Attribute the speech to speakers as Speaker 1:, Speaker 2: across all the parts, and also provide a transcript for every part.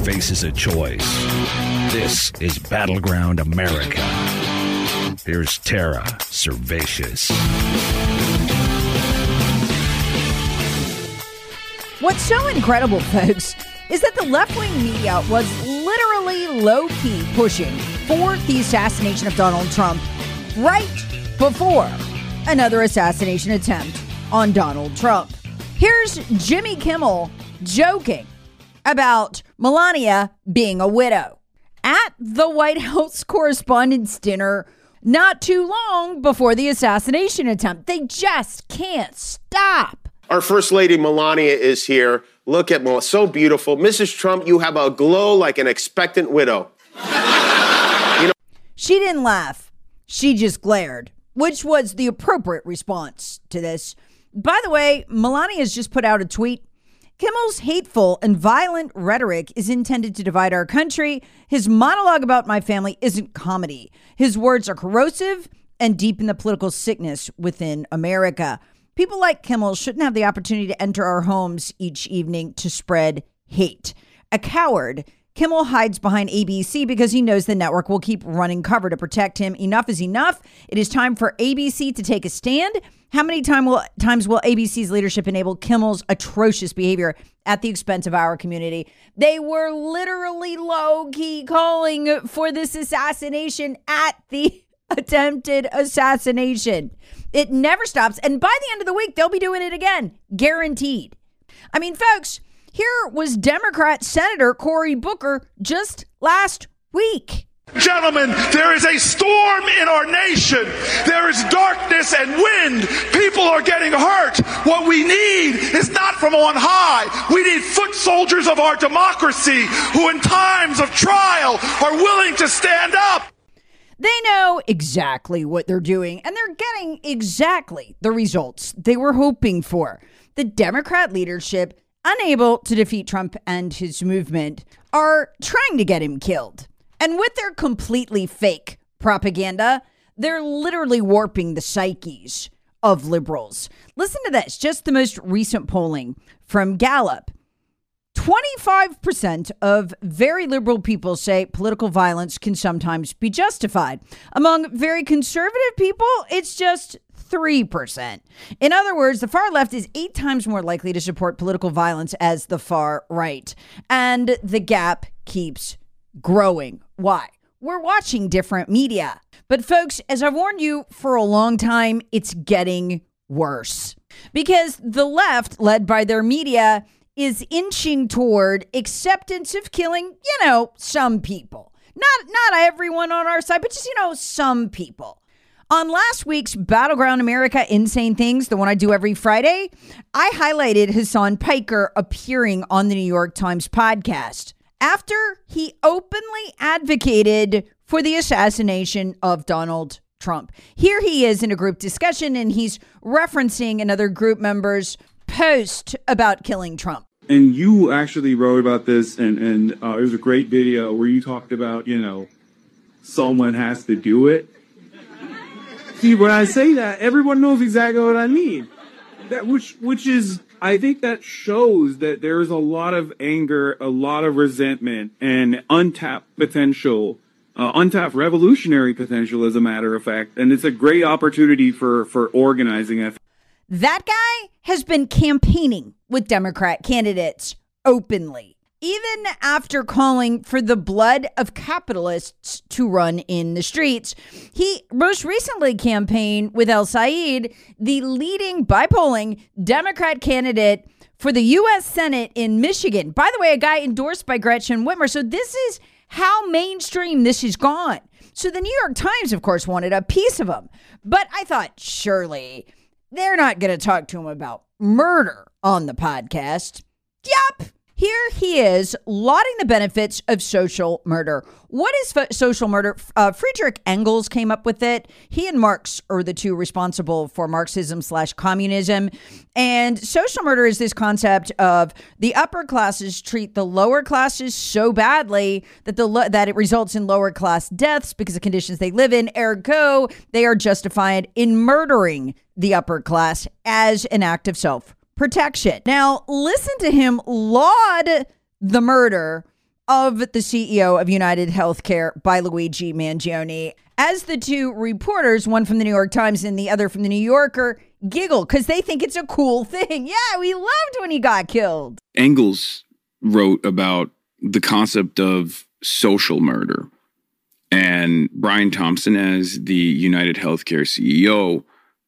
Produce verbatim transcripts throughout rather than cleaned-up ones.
Speaker 1: faces a choice. This is Battleground America. Here's Tara Servatius.
Speaker 2: What's so incredible, folks, is that the left-wing media was literally low-key pushing for the assassination of Donald Trump right before another assassination attempt on Donald Trump. Here's Jimmy Kimmel joking about Melania being a widow at the White House Correspondents' Dinner not too long before the assassination attempt. They just can't stop.
Speaker 3: Our First Lady Melania is here. Look at Melania, so beautiful. Missus Trump, you have a glow like an expectant widow. You know-
Speaker 2: she didn't laugh. She just glared, which was the appropriate response to this. By the way, Melania has just put out a tweet. Kimmel's hateful and violent rhetoric is intended to divide our country. His monologue about my family isn't comedy. His words are corrosive and deepen the political sickness within America. People like Kimmel shouldn't have the opportunity to enter our homes each evening to spread hate. A coward, Kimmel hides behind A B C because he knows the network will keep running cover to protect him. Enough is enough. It is time for A B C to take a stand. How many time will, times will A B C's leadership enable Kimmel's atrocious behavior at the expense of our community? They were literally low-key calling for this assassination at the attempted assassination. It never stops. And by the end of the week, they'll be doing it again. Guaranteed. I mean, folks, here was Democrat Senator Cory Booker just last week.
Speaker 4: Gentlemen, there is a storm in our nation. There is darkness and wind. People are getting hurt. What we need is not from on high. We need foot soldiers of our democracy who in times of trial are willing to stand up.
Speaker 2: They know exactly what they're doing, and they're getting exactly the results they were hoping for. The Democrat leadership, unable to defeat Trump and his movement, are trying to get him killed. And with their completely fake propaganda, they're literally warping the psyches of liberals. Listen to this, just the most recent polling from Gallup. twenty-five percent of very liberal people say political violence can sometimes be justified. Among very conservative people, it's just three percent. In other words, the far left is eight times more likely to support political violence as the far right. And the gap keeps growing. Why? We're watching different media. But folks, as I've warned you for a long time, it's getting worse. Because the left, led by their media, is inching toward acceptance of killing, you know, some people. Not not everyone on our side, but just, you know, some people. On last week's Battleground America Insane Things, the one I do every Friday, I highlighted Hassan Piker appearing on the New York Times podcast after he openly advocated for the assassination of Donald Trump. Here he is in a group discussion, and he's referencing another group member's post about killing Trump.
Speaker 5: And you actually wrote about this, and, and uh, it was a great video where you talked about, you know, someone has to do it. See, when I say that, everyone knows exactly what I mean. That which which is, I think that shows that there's a lot of anger, a lot of resentment, and untapped potential, uh, untapped revolutionary potential, as a matter of fact. And it's a great opportunity for, for organizing.
Speaker 2: That guy has been campaigning with Democrat candidates openly, even after calling for the blood of capitalists to run in the streets. He most recently campaigned with El Said, the leading, by polling, Democrat candidate for the U S Senate in Michigan. By the way, a guy endorsed by Gretchen Whitmer. So this is how mainstream this has gone. So the New York Times, of course, wanted a piece of him. But I thought, surely they're not going to talk to him about murder on the podcast. Yup. Here he is lauding the benefits of social murder. What is fo- social murder? Uh, Friedrich Engels came up with it. He and Marx are the two responsible for Marxism slash communism. And social murder is this concept of the upper classes treat the lower classes so badly that the lo- that it results in lower class deaths because of conditions they live in. Ergo, they are justified in murdering the upper class as an act of self protection. Now, listen to him laud the murder of the C E O of United Healthcare by Luigi Mangione, as the two reporters, one from the New York Times and the other from the New Yorker, giggle because they think it's a cool thing. Yeah, we loved when he got killed.
Speaker 6: Engels wrote about the concept of social murder. And Brian Thompson, as the United Healthcare C E O,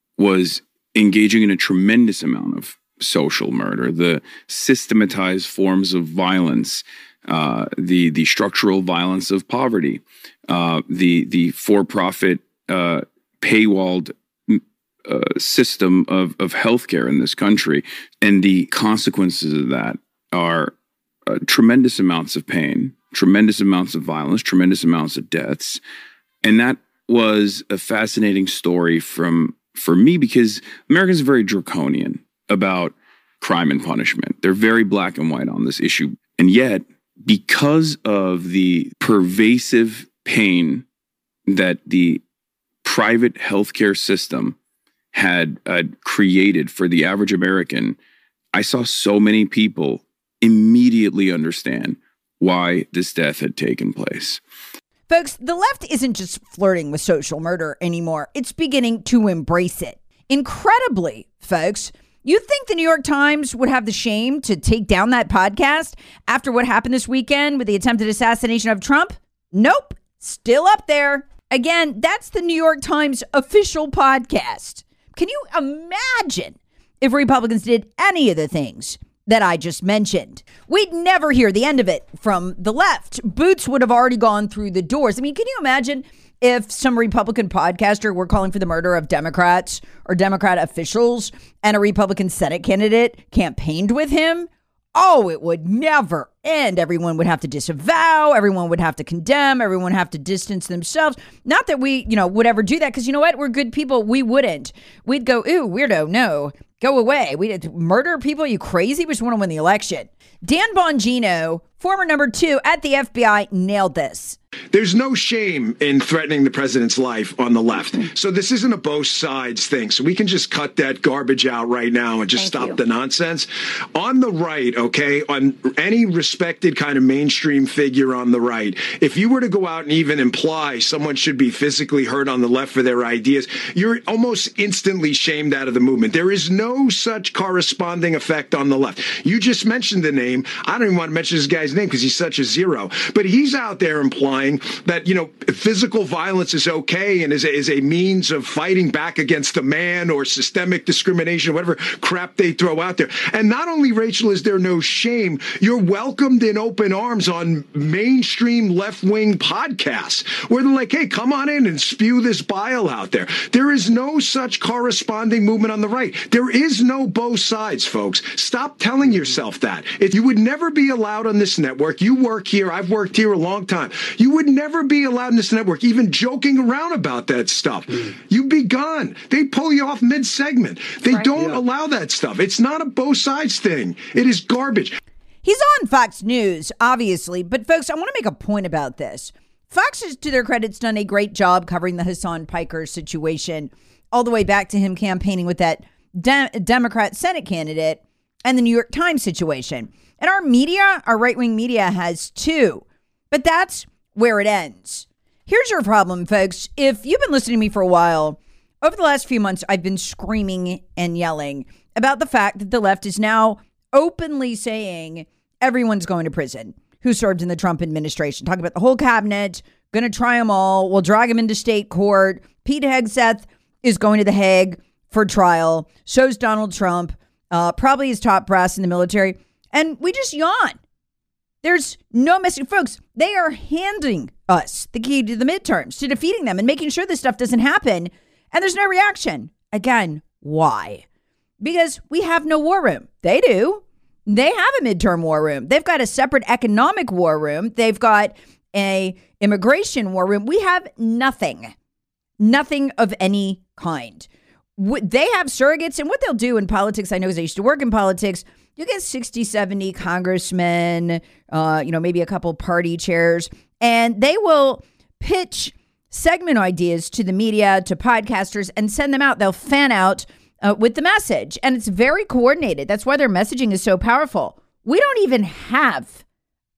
Speaker 6: was engaging in a tremendous amount of social murder, the systematized forms of violence, uh, the the structural violence of poverty, uh, the the for-profit uh, paywalled uh, system of of healthcare in this country, and the consequences of that are uh, tremendous amounts of pain, tremendous amounts of violence, tremendous amounts of deaths, and that was a fascinating story from for me because Americans are very draconian about crime and punishment. They're very black and white on this issue. And yet, because of the pervasive pain that the private healthcare system had uh, created for the average American, I saw so many people immediately understand why this death had taken place.
Speaker 2: Folks, the left isn't just flirting with social murder anymore. It's beginning to embrace it. Incredibly, folks, you think the New York Times would have the shame to take down that podcast after what happened this weekend with the attempted assassination of Trump? Nope. Still up there. Again, that's the New York Times official podcast. Can you imagine if Republicans did any of the things that I just mentioned? We'd never hear the end of it from the left. Boots would have already gone through the doors. I mean, can you imagine if some Republican podcaster were calling for the murder of Democrats or Democrat officials and a Republican Senate candidate campaigned with him? Oh, it would never end. Everyone would have to disavow. Everyone would have to condemn. Everyone would have to distance themselves. Not that we, you know, would ever do that, because you know what? We're good people. We wouldn't. We'd go, ooh, weirdo, no. Go away. We did murder people. Are you crazy? We just want to win the election. Dan Bongino, former number two at the F B I, nailed this.
Speaker 7: There's no shame in threatening the president's life on the left. So this isn't a both sides thing. So we can just cut that garbage out right now and just Thank stop you. the nonsense. On the right, okay, on any respected kind of mainstream figure on the right, if you were to go out and even imply someone should be physically hurt on the left for their ideas, you're almost instantly shamed out of the movement. There is no such corresponding effect on the left. You just mentioned the name. I don't even want to mention this guy's name because he's such a zero. But he's out there implying that, you know, physical violence is okay and is a, is a means of fighting back against a man or systemic discrimination, whatever crap they throw out there. And not only, Rachel, is there no shame, you're welcomed in open arms on mainstream left-wing podcasts where they're like, hey, come on in and spew this bile out there. There is no such corresponding movement on the right. There is no both sides, folks. Stop telling yourself that. If you would never be allowed on this network, you work here, I've worked here a long time, you would never be allowed in this network, even joking around about that stuff. Mm. You'd be gone. They pull you off mid-segment. They right, don't yeah. allow that stuff. It's not a both sides thing. It is garbage.
Speaker 2: He's on Fox News, obviously, but folks, I want to make a point about this. Fox has, to their credit, done a great job covering the Hassan Piker situation all the way back to him campaigning with that De- Democrat Senate candidate and the New York Times situation. And our media, our right-wing media has too. But that's where it ends. Here's your problem, folks. If you've been listening to me for a while, over the last few months, I've been screaming and yelling about the fact that the left is now openly saying everyone's going to prison who served in the Trump administration. Talking about the whole cabinet, going to try them all. We'll drag them into state court. Pete Hegseth is going to The Hague for trial. So's Donald Trump, uh, probably his top brass in the military. And we just yawn. There's no message. Folks, they are handing us the key to the midterms, to defeating them and making sure this stuff doesn't happen. And there's no reaction. Again, why? Because we have no war room. They do. They have a midterm war room. They've got a separate economic war room. They've got a immigration war room. We have nothing. Nothing of any kind. They have surrogates, and what they'll do in politics, I know because I used to work in politics, you get sixty, seventy congressmen, uh, you know, maybe a couple party chairs, and they will pitch segment ideas to the media, to podcasters, and send them out. They'll fan out uh, with the message, and it's very coordinated. That's why their messaging is so powerful. We don't even have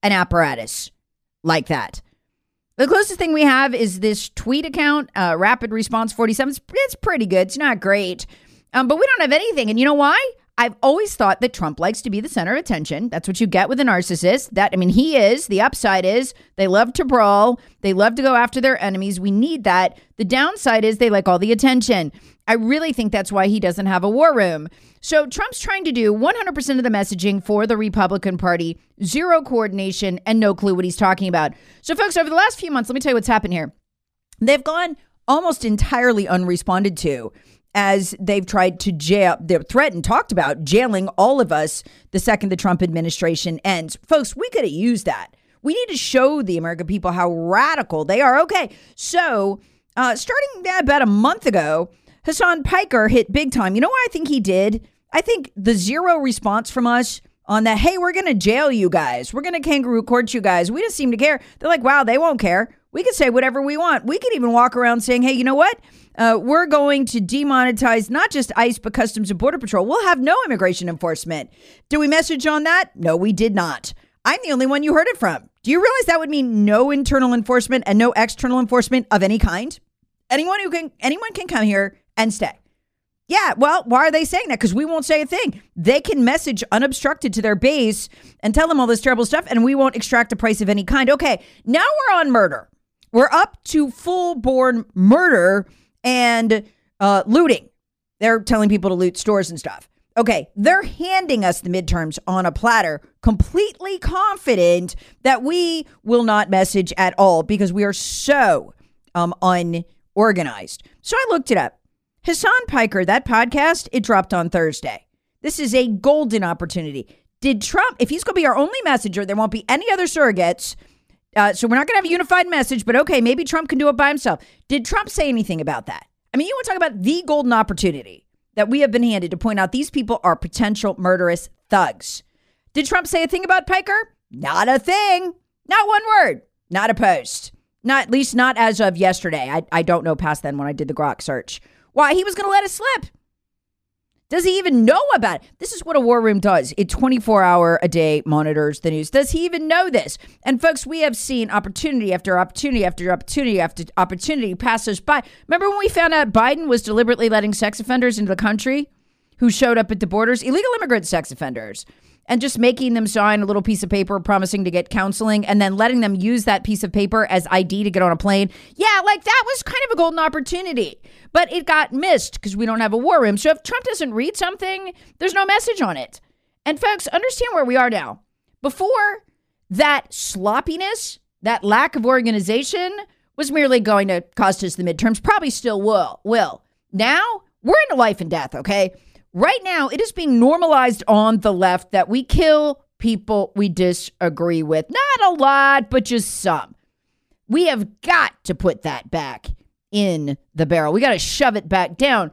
Speaker 2: an apparatus like that. The closest thing we have is this tweet account, uh, Rapid Response forty-seven. It's, it's pretty good. It's not great. Um, but we don't have anything. And you know why? I've always thought that Trump likes to be the center of attention. That's what you get with a narcissist. That, I mean, he is. The upside is they love to brawl. They love to go after their enemies. We need that. The downside is they like all the attention. I really think that's why he doesn't have a war room. So Trump's trying to do one hundred percent of the messaging for the Republican Party, zero coordination, and no clue what he's talking about. So, folks, over the last few months, let me tell you what's happened here. They've gone almost entirely unresponded to as they've tried to jail, they're threatened, talked about jailing all of us the second the Trump administration ends. Folks, we could have used that. We need to show the American people how radical they are. Okay, so uh, starting about a month ago, Hassan Piker hit big time. You know what I think he did? I think the zero response from us on that, hey, we're going to jail you guys. We're going to kangaroo court you guys. We just seem to care. They're like, wow, they won't care. We can say whatever we want. We could even walk around saying, hey, you know what? Uh, we're going to demonetize not just ICE, but Customs and Border Patrol. We'll have no immigration enforcement. Do we message on that? No, we did not. I'm the only one you heard it from. Do you realize that would mean no internal enforcement and no external enforcement of any kind? Anyone who can, anyone can come here and stay. Yeah, well, why are they saying that? Because we won't say a thing. They can message unobstructed to their base and tell them all this terrible stuff, and we won't extract a price of any kind. Okay, now we're on murder. We're up to full-born murder and uh, looting. They're telling people to loot stores and stuff. Okay, they're handing us the midterms on a platter, completely confident that we will not message at all because we are so um, unorganized. So I looked it up. Hassan Piker, that podcast, it dropped on Thursday. This is a golden opportunity. Did Trump, if he's going to be our only messenger, there won't be any other surrogates. Uh, so we're not going to have a unified message, but okay, maybe Trump can do it by himself. Did Trump say anything about that? I mean, you want to talk about the golden opportunity that we have been handed to point out these people are potential murderous thugs. Did Trump say a thing about Piker? Not a thing. Not one word. Not a post. Not, at least not as of yesterday. I, I don't know past then when I did the Grok search. Why? He was going to let it slip. Does he even know about it? This is what a war room does. It twenty-four hour a day monitors the news. Does he even know this? And folks, we have seen opportunity after opportunity after opportunity after opportunity pass us by. Remember when we found out Biden was deliberately letting sex offenders into the country who showed up at the borders, illegal immigrant sex offenders, and just making them sign a little piece of paper promising to get counseling and then letting them use that piece of paper as I D to get on a plane? Yeah, like that was kind of a golden opportunity. But it got missed because we don't have a war room. So if Trump doesn't read something, there's no message on it. And folks, understand where we are now. Before, that sloppiness, that lack of organization was merely going to cost us the midterms. Probably still will. Will. Now, we're into life and death, okay? Right now, it is being normalized on the left that we kill people we disagree with. Not a lot, but just some. We have got to put that back in the barrel. We got to shove it back down.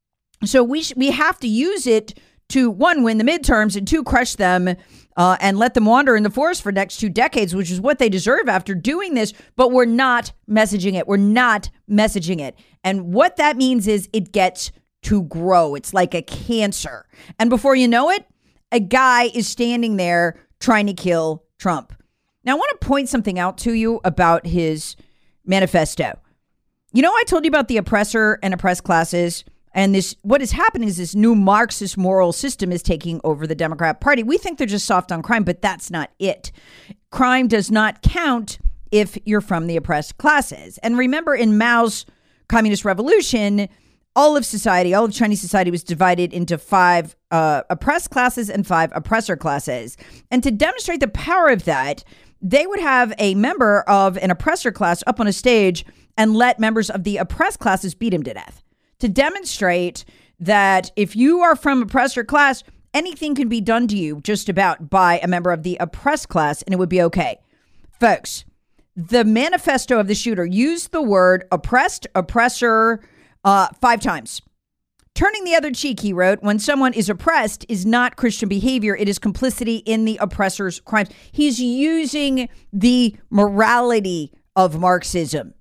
Speaker 2: So we sh- we have to use it to, one, win the midterms, and two, crush them uh, and let them wander in the forest for the next two decades, which is what they deserve after doing this. But we're not messaging it. We're not messaging it. And what that means is it gets to grow. It's like a cancer. And before you know it, a guy is standing there trying to kill Trump. Now, I want to point something out to you about his manifesto. You know, I told you about the oppressor and oppressed classes, and this, what is happening is this new Marxist moral system is taking over the Democrat Party. We think they're just soft on crime, but that's not it. Crime does not count if you're from the oppressed classes. And remember, in Mao's communist revolution, all of society, all of Chinese society was divided into five uh, oppressed classes and five oppressor classes. And to demonstrate the power of that, they would have a member of an oppressor class up on a stage and let members of the oppressed classes beat him to death, to demonstrate that if you are from oppressor class, anything can be done to you just about by a member of the oppressed class, and it would be okay. Folks, the manifesto of the shooter used the word oppressed, oppressor uh, five times. Turning the other cheek, he wrote, when someone is oppressed is not Christian behavior. It is complicity in the oppressor's crimes. He's using the morality of Marxism.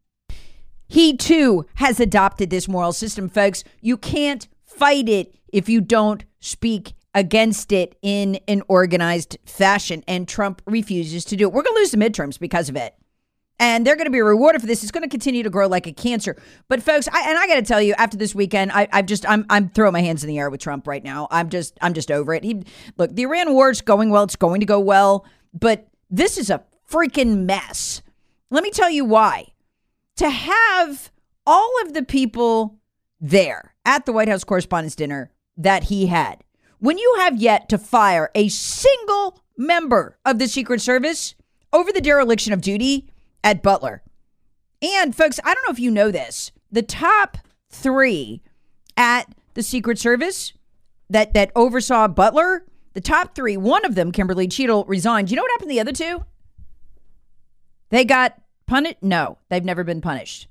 Speaker 2: He, too, has adopted this moral system, folks. You can't fight it if you don't speak against it in an organized fashion, and Trump refuses to do it. We're going to lose the midterms because of it. And they're going to be rewarded for this. It's going to continue to grow like a cancer. But folks, I, and I got to tell you, after this weekend, I, I've just I'm I'm throwing my hands in the air with Trump right now. I'm just I'm just over it. He, look, the Iran war is going well. It's going to go well, but this is a freaking mess. Let me tell you why. To have all of the people there at the White House Correspondents' Dinner that he had, when you have yet to fire a single member of the Secret Service over the dereliction of duty at Butler. And folks, I don't know if you know this, the top three at the Secret Service that, that oversaw Butler, the top three, one of them, Kimberly Cheadle, resigned. You know what happened to the other two? They got punished? No, they've never been punished.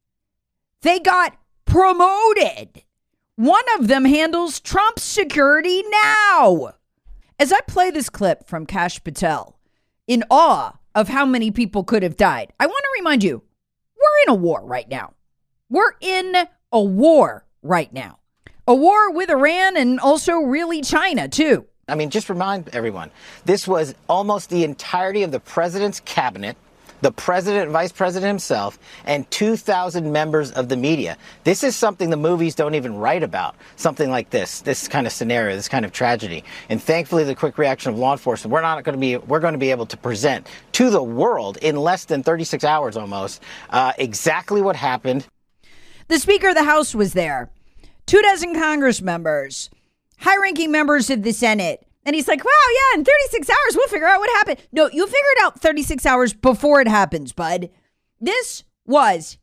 Speaker 2: They got promoted. One of them handles Trump's security now. As I play this clip from Kash Patel, in awe of how many people could have died, I want to remind you, we're in a war right now. We're in a war right now. A war with Iran and also really China, too.
Speaker 8: I mean, just remind everyone, this was almost the entirety of the president's cabinet, the president and vice president himself, and two thousand members of the media. This is something the movies don't even write about, something like this, this kind of scenario, this kind of tragedy. And thankfully, the quick reaction of law enforcement, we're not going to be, we're going to be able to present to the world in less than thirty-six hours almost, uh, exactly what happened.
Speaker 2: The Speaker of the House was there, two dozen Congress members, high-ranking members of the Senate. And he's like, wow, yeah, in thirty-six hours, we'll figure out what happened. No, you figure it out thirty-six hours before it happens, bud. This was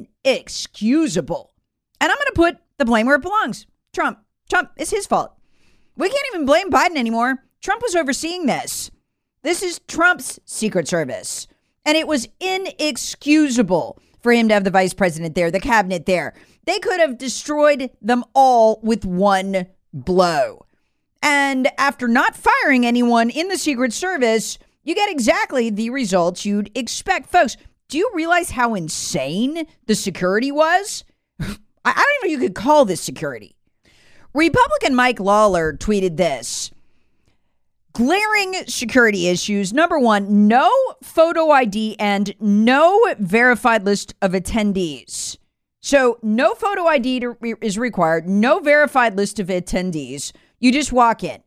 Speaker 2: inexcusable. And I'm going to put the blame where it belongs. Trump. Trump, it's his fault. We can't even blame Biden anymore. Trump was overseeing this. This is Trump's Secret Service. And it was inexcusable for him to have the vice president there, the cabinet there. They could have destroyed them all with one blow. And after not firing anyone in the Secret Service, you get exactly the results you'd expect. Folks, do you realize how insane the security was? I don't even know you could call this security. Republican Mike Lawler tweeted this. Glaring security issues. Number one, no photo I D and no verified list of attendees. So no photo I D to, is required, no verified list of attendees. You just walk in.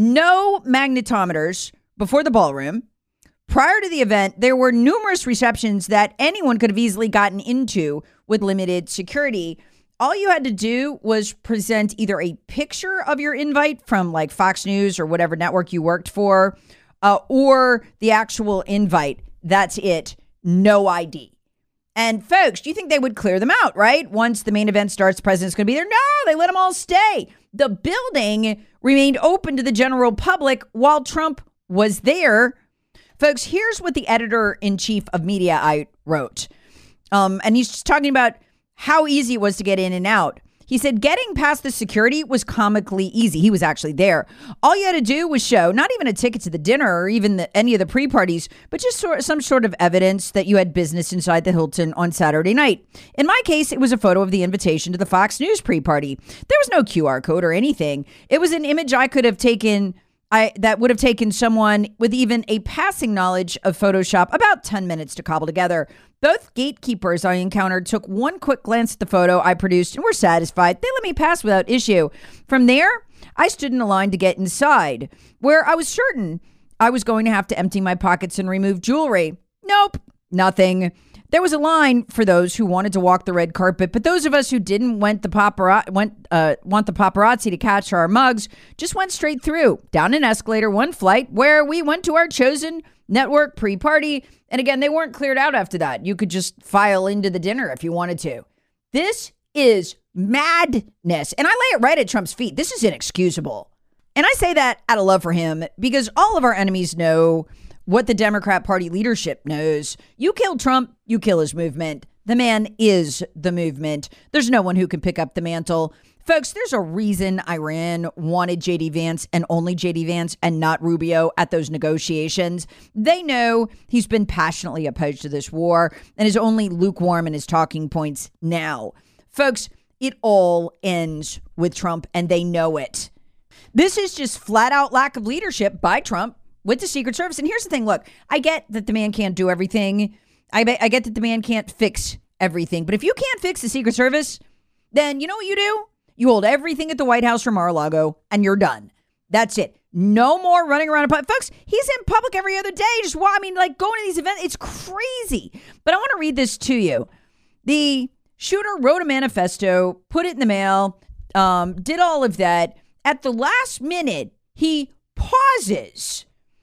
Speaker 2: No magnetometers before the ballroom. Prior to the event, there were numerous receptions that anyone could have easily gotten into with limited security. All you had to do was present either a picture of your invite from like Fox News or whatever network you worked for, uh, or the actual invite. That's it. No I D. And folks, do you think they would clear them out, right? Once the main event starts, the president's going to be there. No, they let them all stay. The building remained open to the general public while Trump was there. Folks, here's what the editor-in-chief of Mediaite wrote. Um, and he's just talking about how easy it was to get in and out. He said, getting past the security was comically easy. He was actually there. All you had to do was show not even a ticket to the dinner or even the, any of the pre-parties, but just sort of, some sort of evidence that you had business inside the Hilton on Saturday night. In my case, it was a photo of the invitation to the Fox News pre-party. There was no Q R code or anything. It was an image I could have taken I that would have taken someone with even a passing knowledge of Photoshop about ten minutes to cobble together. Both gatekeepers I encountered took one quick glance at the photo I produced and were satisfied. They let me pass without issue. From there, I stood in a line to get inside, where I was certain I was going to have to empty my pockets and remove jewelry. Nope, nothing. There was a line for those who wanted to walk the red carpet, but those of us who didn't want the paparazzi, went, uh, want the paparazzi to catch our mugs just went straight through, down an escalator, one flight, where we went to our chosen network pre-party. And again, they weren't cleared out after that. You could just file into the dinner if you wanted to. This is madness. And I lay it right at Trump's feet. This is inexcusable. And I say that out of love for him because all of our enemies know what the Democrat Party leadership knows. You kill Trump, you kill his movement. The man is the movement. There's no one who can pick up the mantle. Folks, there's a reason Iran wanted J D Vance and only J D Vance and not Rubio at those negotiations. They know he's been passionately opposed to this war and is only lukewarm in his talking points now. Folks, it all ends with Trump and they know it. This is just flat out lack of leadership by Trump with the Secret Service. And here's the thing. Look, I get that the man can't do everything. I, be, I get that the man can't fix everything. But if you can't fix the Secret Service, then you know what you do? You hold everything at the White House from Mar-a-Lago and you're done. That's it. No more running around. Folks, he's in public every other day. Just, well, I mean, like going to these events. It's crazy. But I want to read this to you. The shooter wrote a manifesto, put it in the mail, um, did all of that. At the last minute, he pauses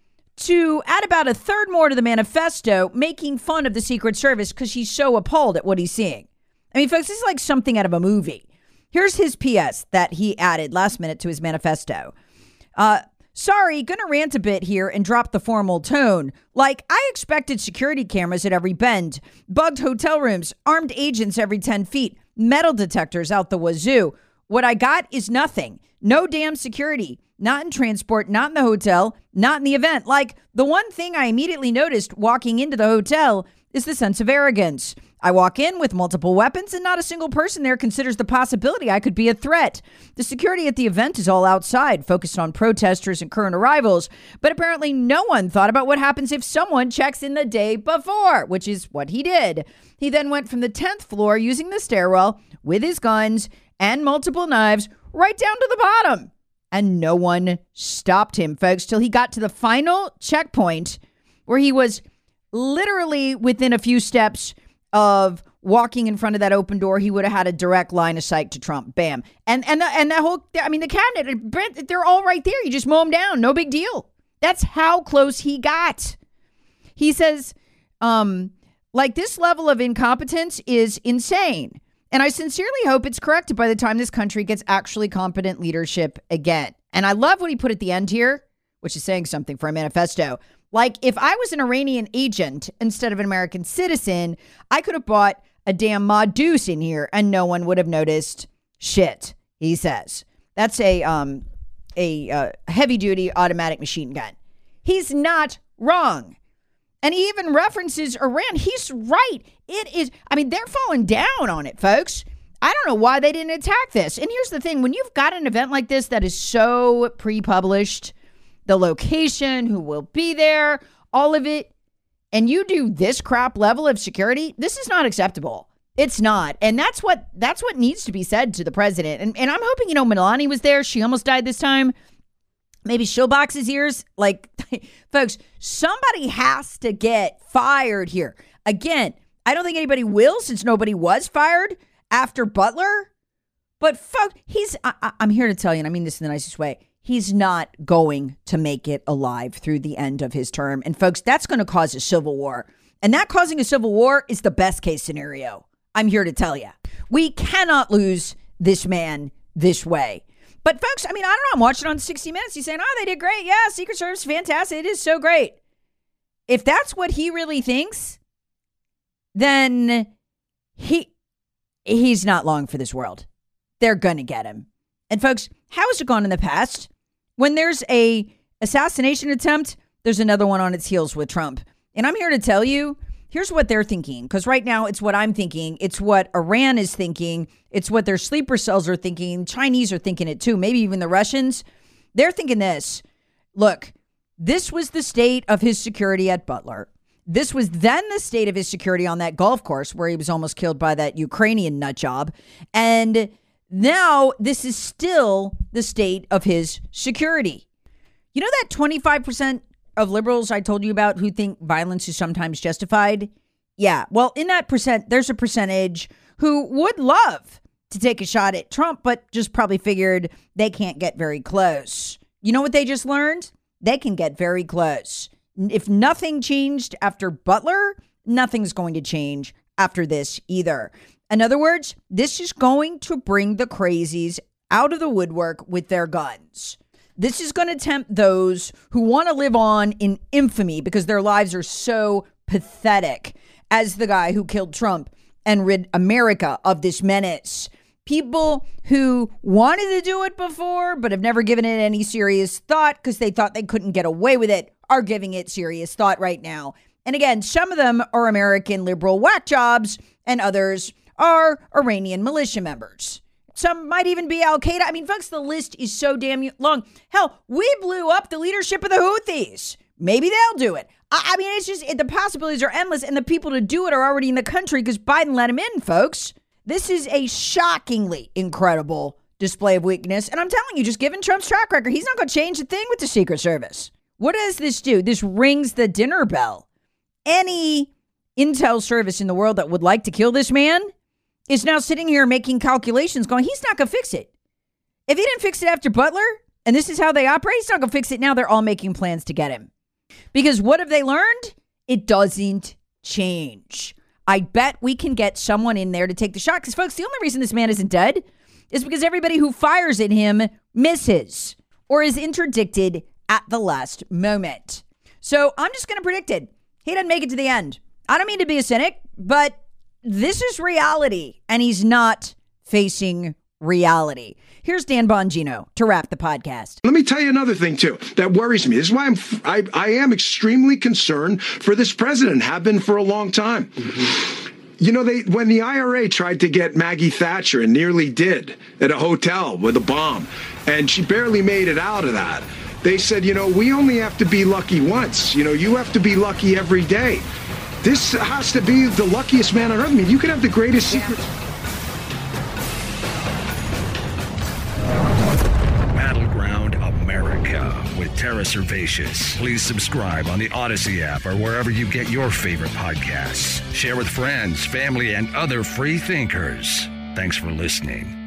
Speaker 2: to add about a third more to the manifesto, making fun of the Secret Service because he's so appalled at what he's seeing. I mean, folks, this is like something out of a movie. Here's his P S that he added last minute to his manifesto. Uh, sorry, gonna rant a bit here and drop the formal tone. Like, I expected security cameras at every bend, bugged hotel rooms, armed agents every ten feet, metal detectors out the wazoo. What I got is nothing. No damn security. Not in transport, not in the hotel, not in the event. Like, the one thing I immediately noticed walking into the hotel is the sense of arrogance. I walk in with multiple weapons and not a single person there considers the possibility I could be a threat. The security at the event is all outside, focused on protesters and current arrivals. But apparently no one thought about what happens if someone checks in the day before, which is what he did. He then went from the tenth floor using the stairwell with his guns and multiple knives right down to the bottom. And no one stopped him, folks, till he got to the final checkpoint where he was literally within a few steps of walking in front of that open door. He would have had a direct line of sight to Trump. Bam. And and the, and that whole, I mean, the cabinet, Brent, they're all right there. You just mow them down. No big deal. That's how close he got. He says, um, like, this level of incompetence is insane. And I sincerely hope it's corrected by the time this country gets actually competent leadership again. And I love what he put at the end here, which is saying something for a manifesto. Like, if I was an Iranian agent instead of an American citizen, I could have bought a damn Ma Deuce in here and no one would have noticed shit, he says. That's a um a uh, heavy-duty automatic machine gun. He's not wrong. And he even references Iran. He's right. It is, I mean, they're falling down on it, folks. I don't know why they didn't attack this. And here's the thing. When you've got an event like this that is so pre-published, the location, who will be there, all of it, and you do this crap level of security, this is not acceptable. It's not. And that's what that's what needs to be said to the president. And, and I'm hoping, you know, Melania was there. She almost died this time. Maybe she'll box his ears. Like, folks, somebody has to get fired here. Again, I don't think anybody will, since nobody was fired after Butler. But folks, he's, I, I'm here to tell you, and I mean this in the nicest way, he's not going to make it alive through the end of his term. And folks, that's going to cause a civil war. And that causing a civil war is the best case scenario. I'm here to tell you. We cannot lose this man this way. But folks, I mean, I don't know. I'm watching on sixty minutes. He's saying, oh, they did great. Yeah, Secret Service, fantastic. It is so great. If that's what he really thinks, then he he's not long for this world. They're going to get him. And folks, how has it gone in the past? When there's a assassination attempt, there's another one on its heels with Trump. And I'm here to tell you, here's what they're thinking. Because right now, it's what I'm thinking. It's what Iran is thinking. It's what their sleeper cells are thinking. Chinese are thinking it too. Maybe even the Russians. They're thinking this. Look, this was the state of his security at Butler. This was then the state of his security on that golf course where he was almost killed by that Ukrainian nut job. And now this is still the state of his security. You know that twenty-five percent of liberals I told you about who think violence is sometimes justified? Yeah, well, in that percent, there's a percentage who would love to take a shot at Trump, but just probably figured they can't get very close. You know what they just learned? They can get very close. If nothing changed after Butler, nothing's going to change after this either. In other words, this is going to bring the crazies out of the woodwork with their guns. This is going to tempt those who want to live on in infamy because their lives are so pathetic, as the guy who killed Trump and rid America of this menace. People who wanted to do it before but have never given it any serious thought because they thought they couldn't get away with it are giving it serious thought right now. And again, some of them are American liberal whack jobs and others are Iranian militia members. Some might even be Al-Qaeda. I mean, folks, the list is so damn long. Hell, we blew up the leadership of the Houthis. Maybe they'll do it. I, I mean, it's just, it, the possibilities are endless, and the people to do it are already in the country because Biden let them in, folks. This is a shockingly incredible display of weakness. And I'm telling you, just given Trump's track record, he's not going to change a thing with the Secret Service. What does this do? This rings the dinner bell. Any intel service in the world that would like to kill this man is now sitting here making calculations going, he's not going to fix it. If he didn't fix it after Butler, and this is how they operate, he's not going to fix it now. They're all making plans to get him. Because what have they learned? It doesn't change. I bet we can get someone in there to take the shot. Because, folks, the only reason this man isn't dead is because everybody who fires at him misses or is interdicted at the last moment. So I'm just going to predict it. He doesn't make it to the end. I don't mean to be a cynic, but this is reality, and he's not facing reality. Here's Dan Bongino to wrap the podcast.
Speaker 7: Let me tell you another thing, too, that worries me. This is why I'm, I, I am extremely concerned for this president, have been for a long time. Mm-hmm. You know, they when the I R A tried to get Maggie Thatcher, and nearly did, at a hotel with a bomb, and she barely made it out of that. They said, you know, we only have to be lucky once. You know, you have to be lucky every day. This has to be the luckiest man on earth. I mean, you could have the greatest secret.
Speaker 1: Battleground America with Tara Servatius. Please subscribe on the Odyssey app or wherever you get your favorite podcasts. Share with friends, family, and other free thinkers. Thanks for listening.